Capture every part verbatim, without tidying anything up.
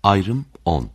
Ayrım on.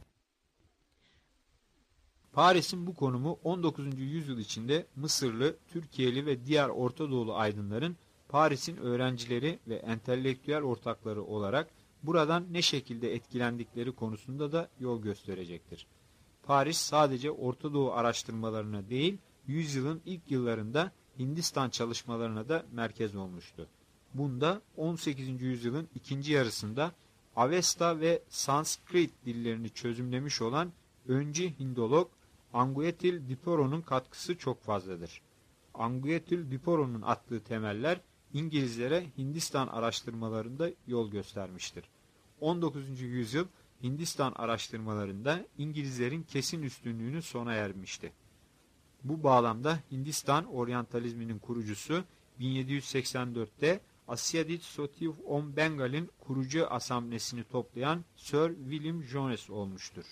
Paris'in bu konumu on dokuzuncu yüzyıl içinde Mısırlı, Türkiyeli ve diğer Orta Doğulu aydınların Paris'in öğrencileri ve entelektüel ortakları olarak buradan ne şekilde etkilendikleri konusunda da yol gösterecektir. Paris sadece Orta Doğu araştırmalarına değil, yüzyılın ilk yıllarında Hindistan çalışmalarına da merkez olmuştu. Bunda on sekizinci yüzyılın ikinci yarısında Avesta ve Sanskrit dillerini çözümlemiş olan öncü Hindolog Anguettil Diporo'nun katkısı çok fazladır. Anguettil Diporo'nun attığı temeller İngilizlere Hindistan araştırmalarında yol göstermiştir. on dokuzuncu yüzyıl Hindistan araştırmalarında İngilizlerin kesin üstünlüğünü sona ermişti. Bu bağlamda Hindistan oryantalizminin kurucusu bin yedi yüz seksen dörtte Asiatic Society of Bengal'in kurucu asamblesini toplayan Sir William Jones olmuştur.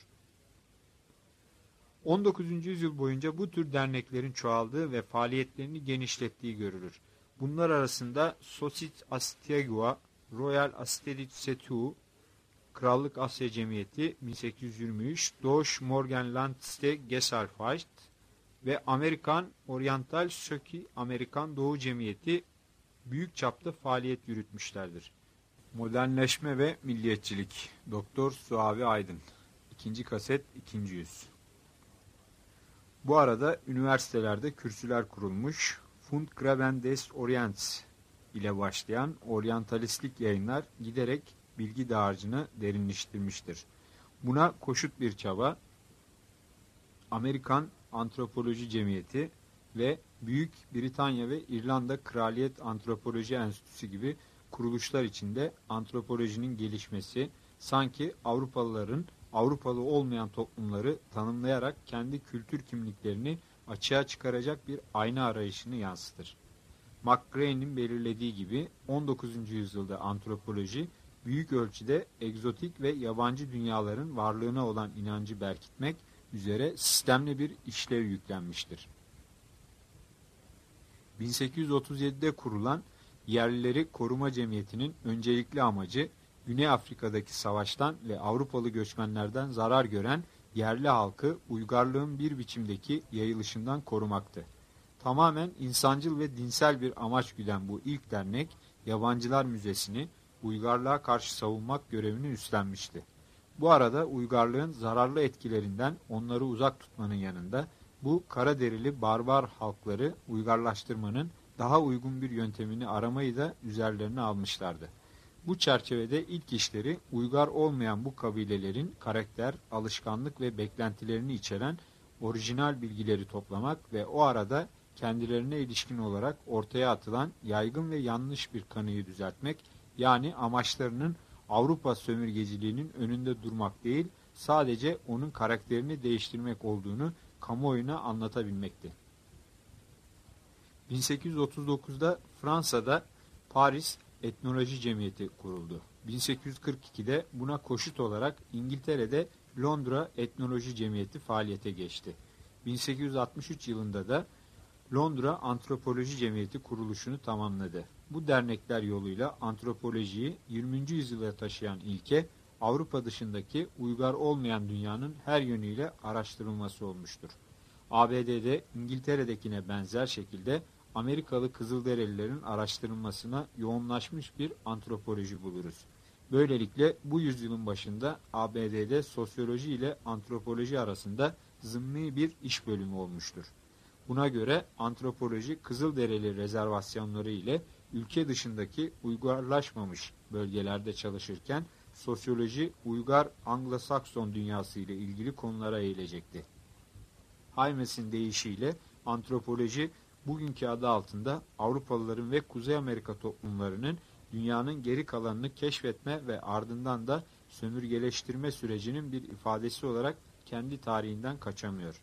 on dokuzuncu yüzyıl boyunca bu tür derneklerin çoğaldığı ve faaliyetlerini genişlettiği görülür. Bunlar arasında Societe Asiatique, Royal Asiatic Society, Krallık Asya Cemiyeti bin sekiz yüz yirmi üç, Deutsche Morgenlandste Gesellschaft ve Amerikan Oriental Society, Amerikan Doğu Cemiyeti büyük çapta faaliyet yürütmüşlerdir. Modernleşme ve Milliyetçilik. Doktor Suavi Aydın. İkinci kaset, ikinci yüz. Bu arada üniversitelerde kürsüler kurulmuş, Fundgraben des Orients ile başlayan oryantalistlik yayınlar giderek bilgi dağarcığını derinleştirmiştir. Buna koşut bir çaba, Amerikan Antropoloji Cemiyeti ve Büyük Britanya ve İrlanda Kraliyet Antropoloji Enstitüsü gibi kuruluşlar içinde antropolojinin gelişmesi, sanki Avrupalıların Avrupalı olmayan toplumları tanımlayarak kendi kültür kimliklerini açığa çıkaracak bir ayna arayışını yansıtır. McGrane'in belirlediği gibi on dokuzuncu yüzyılda antropoloji büyük ölçüde egzotik ve yabancı dünyaların varlığına olan inancı berkitmek üzere sistemli bir işlev yüklenmiştir. bin sekiz yüz otuz yedide kurulan Yerlileri Koruma Cemiyeti'nin öncelikli amacı Güney Afrika'daki savaştan ve Avrupalı göçmenlerden zarar gören yerli halkı uygarlığın bir biçimdeki yayılışından korumaktı. Tamamen insancıl ve dinsel bir amaç güden bu ilk dernek, Yabancılar Müzesi'ni uygarlığa karşı savunmak görevini üstlenmişti. Bu arada uygarlığın zararlı etkilerinden onları uzak tutmanın yanında bu kara derili barbar halkları uygarlaştırmanın daha uygun bir yöntemini aramayı da üzerlerine almışlardı. Bu çerçevede ilk işleri uygar olmayan bu kabilelerin karakter, alışkanlık ve beklentilerini içeren orijinal bilgileri toplamak ve o arada kendilerine ilişkin olarak ortaya atılan yaygın ve yanlış bir kanıyı düzeltmek, yani amaçlarının Avrupa sömürgeciliğinin önünde durmak değil, sadece onun karakterini değiştirmek olduğunu kamuoyuna anlatabilmekti. bin sekiz yüz otuz dokuzda Fransa'da Paris Etnoloji Cemiyeti kuruldu. bin sekiz yüz kırk ikide buna koşut olarak İngiltere'de Londra Etnoloji Cemiyeti faaliyete geçti. bin sekiz yüz altmış üç yılında da Londra Antropoloji Cemiyeti kuruluşunu tamamladı. Bu dernekler yoluyla antropolojiyi yirminci yüzyıla taşıyan ilke, Avrupa dışındaki uygar olmayan dünyanın her yönüyle araştırılması olmuştur. A B D'de İngiltere'dekine benzer şekilde Amerikalı Kızılderililerin araştırılmasına yoğunlaşmış bir antropoloji buluruz. Böylelikle bu yüzyılın başında A B D'de sosyoloji ile antropoloji arasında zımni bir iş bölümü olmuştur. Buna göre antropoloji Kızılderili rezervasyonları ile ülke dışındaki uygarlaşmamış bölgelerde çalışırken sosyoloji uygar Anglo-Sakson dünyası ile ilgili konulara eğilecekti. Haymes'in deyişiyle antropoloji bugünkü adı altında Avrupalıların ve Kuzey Amerika toplumlarının dünyanın geri kalanını keşfetme ve ardından da sömürgeleştirme sürecinin bir ifadesi olarak kendi tarihinden kaçamıyor.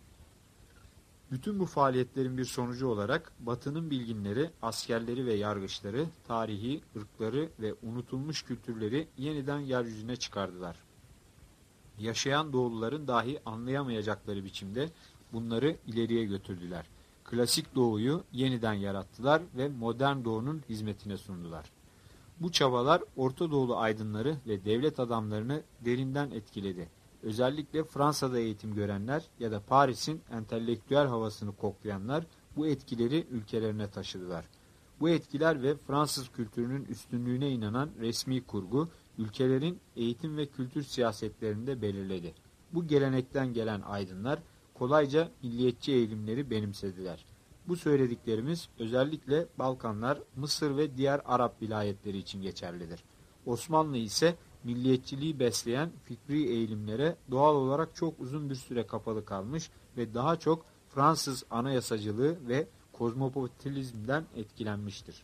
Bütün bu faaliyetlerin bir sonucu olarak Batı'nın bilginleri, askerleri ve yargıçları, tarihi, ırkları ve unutulmuş kültürleri yeniden yeryüzüne çıkardılar. Yaşayan Doğuluların dahi anlayamayacakları biçimde bunları ileriye götürdüler. Klasik Doğu'yu yeniden yarattılar ve modern Doğu'nun hizmetine sundular. Bu çabalar Orta Doğulu aydınları ve devlet adamlarını derinden etkiledi. Özellikle Fransa'da eğitim görenler ya da Paris'in entelektüel havasını koklayanlar bu etkileri ülkelerine taşıdılar. Bu etkiler ve Fransız kültürünün üstünlüğüne inanan resmi kurgu, ülkelerin eğitim ve kültür siyasetlerini de belirledi. Bu gelenekten gelen aydınlar kolayca milliyetçi eğilimleri benimsediler. Bu söylediklerimiz özellikle Balkanlar, Mısır ve diğer Arap vilayetleri için geçerlidir. Osmanlı ise milliyetçiliği besleyen fikri eğilimlere doğal olarak çok uzun bir süre kapalı kalmış ve daha çok Fransız anayasacılığı ve kozmopolitizmden etkilenmiştir.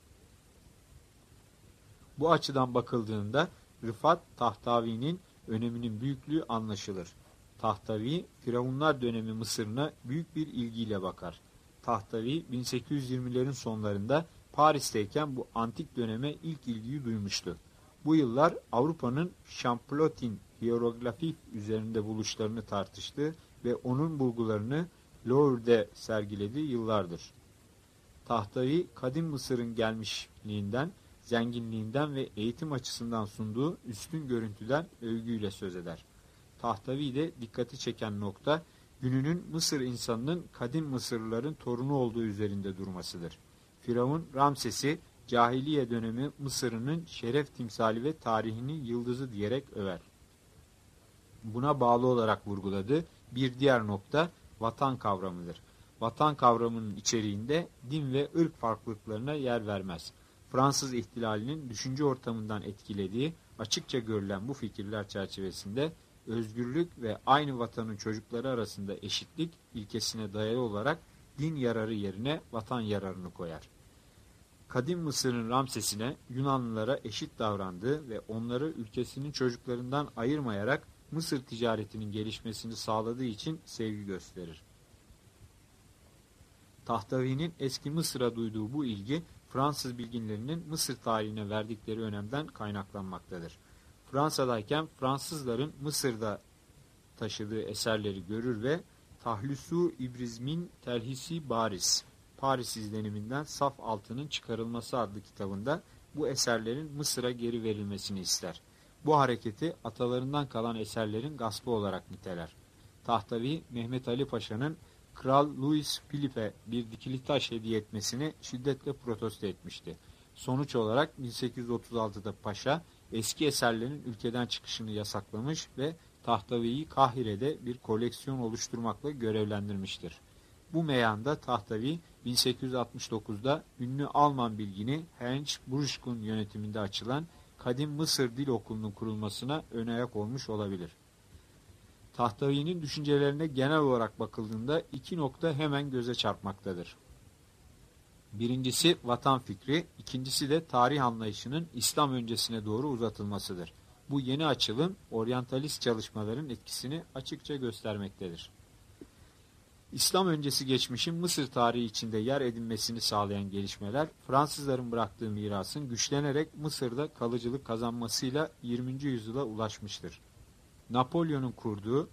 Bu açıdan bakıldığında Rıfat Tahtavi'nin öneminin büyüklüğü anlaşılır. Tahtavi, Firavunlar dönemi Mısır'ına büyük bir ilgiyle bakar. Tahtavi, bin sekiz yüz yirmilerin sonlarında Paris'teyken bu antik döneme ilk ilgiyi duymuştu. Bu yıllar Avrupa'nın Şamplotin hieroglifik üzerinde buluşlarını tartıştığı ve onun bulgularını Louvre'de sergilediği yıllardır. Tahtavi, kadim Mısır'ın gelmişliğinden, zenginliğinden ve eğitim açısından sunduğu üstün görüntüden övgüyle söz eder. Tahtavi'de dikkati çeken nokta, gününün Mısır insanının kadim Mısırlıların torunu olduğu üzerinde durmasıdır. Firavun Ramses'i cahiliye dönemi Mısır'ının şeref timsali ve tarihinin yıldızı diyerek över. Buna bağlı olarak vurguladığı bir diğer nokta vatan kavramıdır. Vatan kavramının içeriğinde din ve ırk farklılıklarına yer vermez. Fransız ihtilalinin düşünce ortamından etkilediği açıkça görülen bu fikirler çerçevesinde özgürlük ve aynı vatanın çocukları arasında eşitlik ilkesine dayalı olarak din yararı yerine vatan yararını koyar. Kadim Mısır'ın Ramses'ine Yunanlılara eşit davrandığı ve onları ülkesinin çocuklarından ayırmayarak Mısır ticaretinin gelişmesini sağladığı için sevgi gösterir. Tahtavi'nin eski Mısır'a duyduğu bu ilgi, Fransız bilginlerinin Mısır tarihine verdikleri önemden kaynaklanmaktadır. Fransa'dayken Fransızların Mısır'da taşıdığı eserleri görür ve Tahlüsü İbrizmin Telhisi Baris, Paris izleniminden saf altının çıkarılması adlı kitabında bu eserlerin Mısır'a geri verilmesini ister. Bu hareketi atalarından kalan eserlerin gaspı olarak niteler. Tahtavi, Mehmet Ali Paşa'nın Kral Louis Philippe'e bir dikili taş hediye etmesini şiddetle protesto etmişti. Sonuç olarak bin sekiz yüz otuz altıda Paşa, eski eserlerin ülkeden çıkışını yasaklamış ve Tahtavi'yi Kahire'de bir koleksiyon oluşturmakla görevlendirmiştir. Bu meyanda Tahtavi, bin sekiz yüz altmış dokuzda ünlü Alman bilgini Heinz Brüsk'un yönetiminde açılan Kadim Mısır Dil Okulu'nun kurulmasına ön ayak olmuş olabilir. Tahtavi'nin düşüncelerine genel olarak bakıldığında iki nokta hemen göze çarpmaktadır. Birincisi vatan fikri, ikincisi de tarih anlayışının İslam öncesine doğru uzatılmasıdır. Bu yeni açılım, oryantalist çalışmaların etkisini açıkça göstermektedir. İslam öncesi geçmişin Mısır tarihi içinde yer edinmesini sağlayan gelişmeler, Fransızların bıraktığı mirasın güçlenerek Mısır'da kalıcılık kazanmasıyla yirminci yüzyıla ulaşmıştır. Napolyon'un kurduğu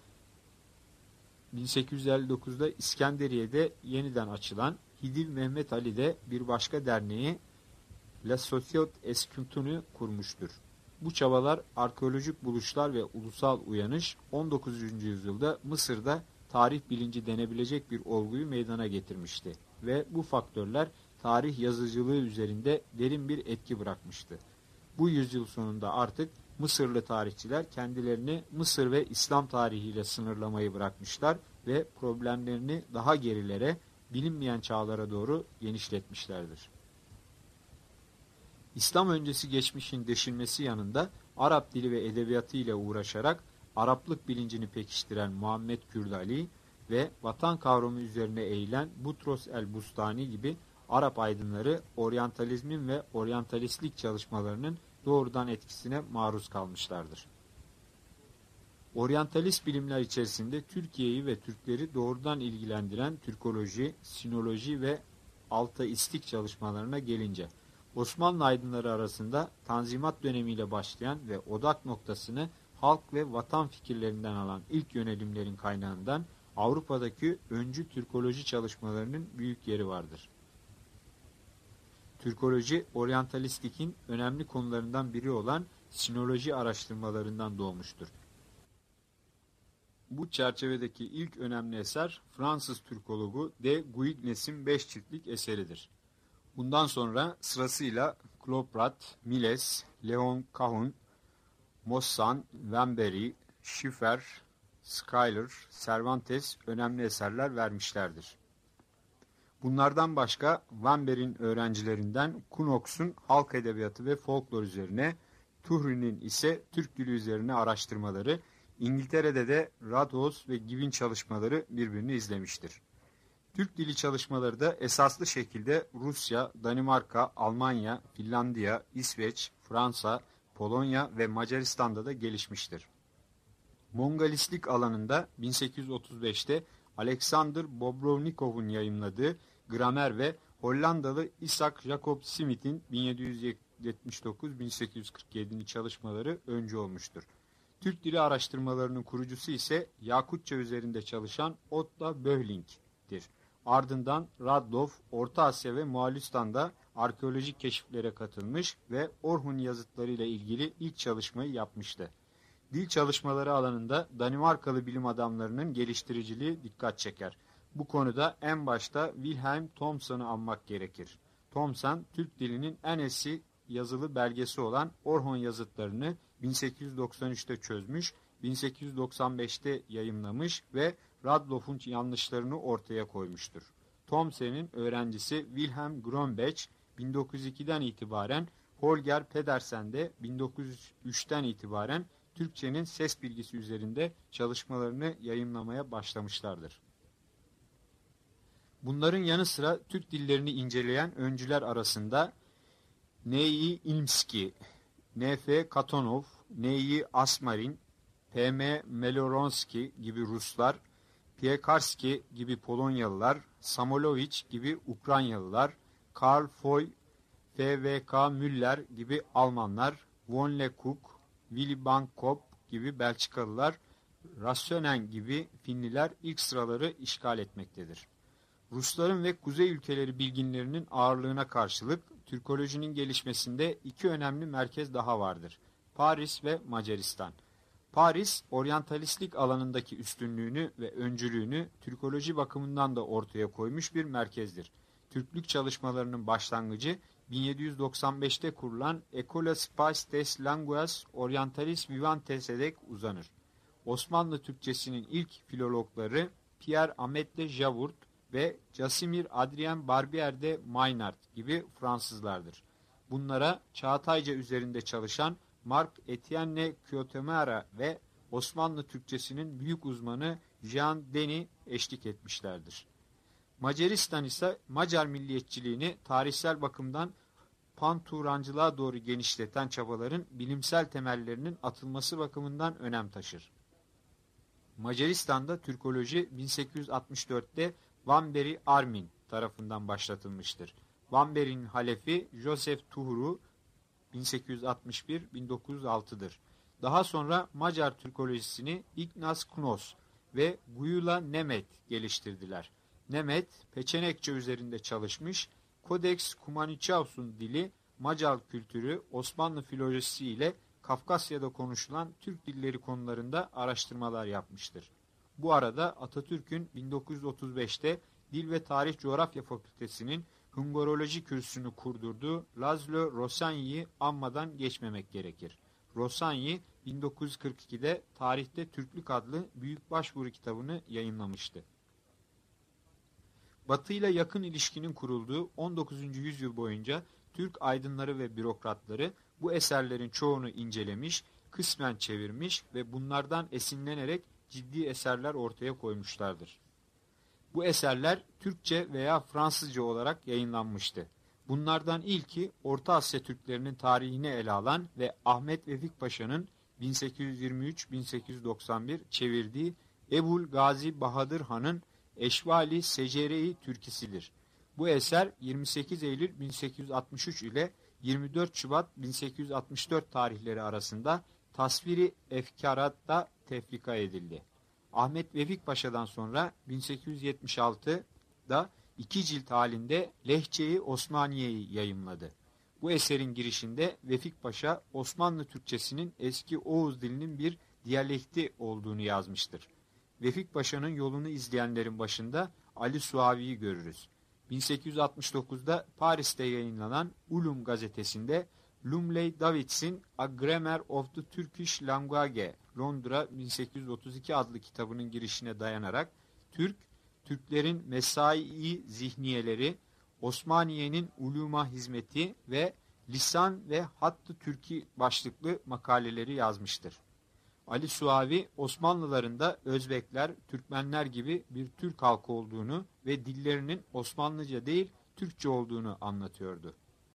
bin sekiz yüz elli dokuzda İskenderiye'de yeniden açılan Hidiv Mehmet Ali'de bir başka derneği La Société Escutunu kurmuştur. Bu çabalar arkeolojik buluşlar ve ulusal uyanış on dokuzuncu yüzyılda Mısır'da tarih bilinci denebilecek bir olguyu meydana getirmişti ve bu faktörler tarih yazıcılığı üzerinde derin bir etki bırakmıştı. Bu yüzyıl sonunda artık Mısırlı tarihçiler kendilerini Mısır ve İslam tarihiyle sınırlamayı bırakmışlar ve problemlerini daha gerilere, bilinmeyen çağlara doğru genişletmişlerdir. İslam öncesi geçmişin deşilmesi yanında Arap dili ve edebiyatı ile uğraşarak Araplık bilincini pekiştiren Muhammed Kürdali ve vatan kavramı üzerine eğilen Butros el-Bustani gibi Arap aydınları oryantalizmin ve oryantalistlik çalışmalarının doğrudan etkisine maruz kalmışlardır. Oryantalist bilimler içerisinde Türkiye'yi ve Türkleri doğrudan ilgilendiren Türkoloji, Sinoloji ve Altaistik çalışmalarına gelince, Osmanlı aydınları arasında Tanzimat dönemiyle başlayan ve odak noktasını halk ve vatan fikirlerinden alan ilk yönelimlerin kaynağından Avrupa'daki öncü Türkoloji çalışmalarının büyük yeri vardır. Türkoloji, oryantalistik'in önemli konularından biri olan sinoloji araştırmalarından doğmuştur. Bu çerçevedeki ilk önemli eser Fransız Türkologu de Guignes'in beş ciltlik eseridir. Bundan sonra sırasıyla Clauprat, Milles, Léon Cahun, Moissan, Vanberry, Schiffer, Schiller, Cervantes önemli eserler vermişlerdir. Bunlardan başka Vanberry'in öğrencilerinden Kunox'un halk edebiyatı ve folklor üzerine, Tuhri'nin ise Türk dili üzerine araştırmaları, İngiltere'de de Radhaus ve Gibbon çalışmaları birbirini izlemiştir. Türk dili çalışmaları da esaslı şekilde Rusya, Danimarka, Almanya, Finlandiya, İsveç, Fransa, Polonya ve Macaristan'da da gelişmiştir. Mongalistlik alanında bin sekiz yüz otuz beşte Alexander Bobrovnikov'un yayımladığı Gramer ve Hollandalı Isaac Jacob Smith'in bin yedi yüz yetmiş dokuz bin sekiz yüz kırk yedi çalışmaları öncü olmuştur. Türk dili araştırmalarının kurucusu ise Yakutça üzerinde çalışan Otto Böhling'dir. Ardından Radloff, Orta Asya ve Moğolistan'da arkeolojik keşiflere katılmış ve Orhun yazıtları ile ilgili ilk çalışmayı yapmıştı. Dil çalışmaları alanında Danimarkalı bilim adamlarının geliştiriciliği dikkat çeker. Bu konuda en başta Wilhelm Thomson'u anmak gerekir. Thomson, Türk dilinin en eski yazılı belgesi olan Orhun yazıtlarını bin sekiz yüz doksan üçte çözmüş, bin sekiz yüz doksan beşte yayımlamış ve Radloff'un yanlışlarını ortaya koymuştur. Thomson'un öğrencisi Wilhelm Grönbech bin dokuz yüz ikiden itibaren, Holger Pedersen de bin dokuz yüz üçten itibaren Türkçenin ses bilgisi üzerinde çalışmalarını yayımlamaya başlamışlardır. Bunların yanı sıra Türk dillerini inceleyen öncüler arasında N I İlmski, N F Katonov, N I Asmarin, P M Meloronski gibi Ruslar, Piekarski gibi Polonyalılar, Samoloviç gibi Ukraynalılar, Karl Foy, F V K Müller gibi Almanlar, Von Lecoq, Willy Bankop gibi Belçikalılar, Rassonen gibi Finliler ilk sıraları işgal etmektedir. Rusların ve Kuzey ülkeleri bilginlerinin ağırlığına karşılık Türkolojinin gelişmesinde iki önemli merkez daha vardır: Paris ve Macaristan. Paris, oryantalistlik alanındaki üstünlüğünü ve öncülüğünü Türkoloji bakımından da ortaya koymuş bir merkezdir. Türklük çalışmalarının başlangıcı bin yedi yüz doksan beşte kurulan École Space des Langues Orientales Vivantes'e dek uzanır. Osmanlı Türkçesinin ilk filologları Pierre Amet de Javourt ve Casimir Adrien Barbier de Maynard gibi Fransızlardır. Bunlara Çağatayca üzerinde çalışan Marc Etienne Quatemara ve Osmanlı Türkçesinin büyük uzmanı Jean Denis eşlik etmişlerdir. Macaristan ise Macar milliyetçiliğini tarihsel bakımdan Pan-Turancılığa doğru genişleten çabaların bilimsel temellerinin atılması bakımından önem taşır. Macaristan'da Türkoloji bin sekiz yüz altmış dörtte Vanberry Armin tarafından başlatılmıştır. Vanberry'nin halefi Joseph Tuhru bin sekiz yüz altmış bir bin dokuz yüz altı'dır. Daha sonra Macar Türkolojisini Ignaz Knoss ve Gyula Nemet geliştirdiler. Nemet, Peçenekçe üzerinde çalışmış, Codex Cumanichaus'un dili, Macar kültürü, Osmanlı filolojisi ile Kafkasya'da konuşulan Türk dilleri konularında araştırmalar yapmıştır. Bu arada Atatürk'ün bin dokuz yüz otuz beşte Dil ve Tarih Coğrafya Fakültesi'nin Hungoroloji kürsüsünü kurdurduğu Laszlo Rosany'yi anmadan geçmemek gerekir. Rosanyi bin dokuz yüz kırk iki'de Tarihte Türklük adlı büyük başvuru kitabını yayınlamıştı. Batı ile yakın ilişkinin kurulduğu on dokuzuncu yüzyıl boyunca Türk aydınları ve bürokratları bu eserlerin çoğunu incelemiş, kısmen çevirmiş ve bunlardan esinlenerek ciddi eserler ortaya koymuşlardır. Bu eserler Türkçe veya Fransızca olarak yayınlanmıştı. Bunlardan ilki Orta Asya Türklerinin tarihini ele alan ve Ahmet Vefik Paşa'nın bin sekiz yüz yirmi üç bin sekiz yüz doksan bir çevirdiği Ebul Gazi Bahadır Han'ın Eşvali Secere-i Türkisidir. Bu eser yirmi sekiz Eylül bin sekiz yüz altmış üç ile yirmi dört Şubat bin sekiz yüz altmış dört tarihleri arasında Tasviri Efkarat'ta tefrika edildi. Ahmet Vefik Paşa'dan sonra bin sekiz yüz yetmiş altı'da iki cilt halinde Lehçe-i Osmaniye'yi yayımladı. Bu eserin girişinde Vefik Paşa, Osmanlı Türkçesinin eski Oğuz dilinin bir diyalekti olduğunu yazmıştır. Vefik Paşa'nın yolunu izleyenlerin başında Ali Suavi'yi görürüz. bin sekiz yüz altmış dokuzda Paris'te yayınlanan Ulum gazetesinde Lumley Davids'in A Grammar of the Turkish Language, Londra bin sekiz yüz otuz iki adlı kitabının girişine dayanarak Türk, Türklerin mesai zihniyeleri, Osmaniye'nin uluma hizmeti ve lisan ve hattı Türki başlıklı makaleleri yazmıştır. Ali Suavi, Osmanlıların da Özbekler, Türkmenler gibi bir Türk halkı olduğunu ve dillerinin Osmanlıca değil Türkçe olduğunu anlatıyordu.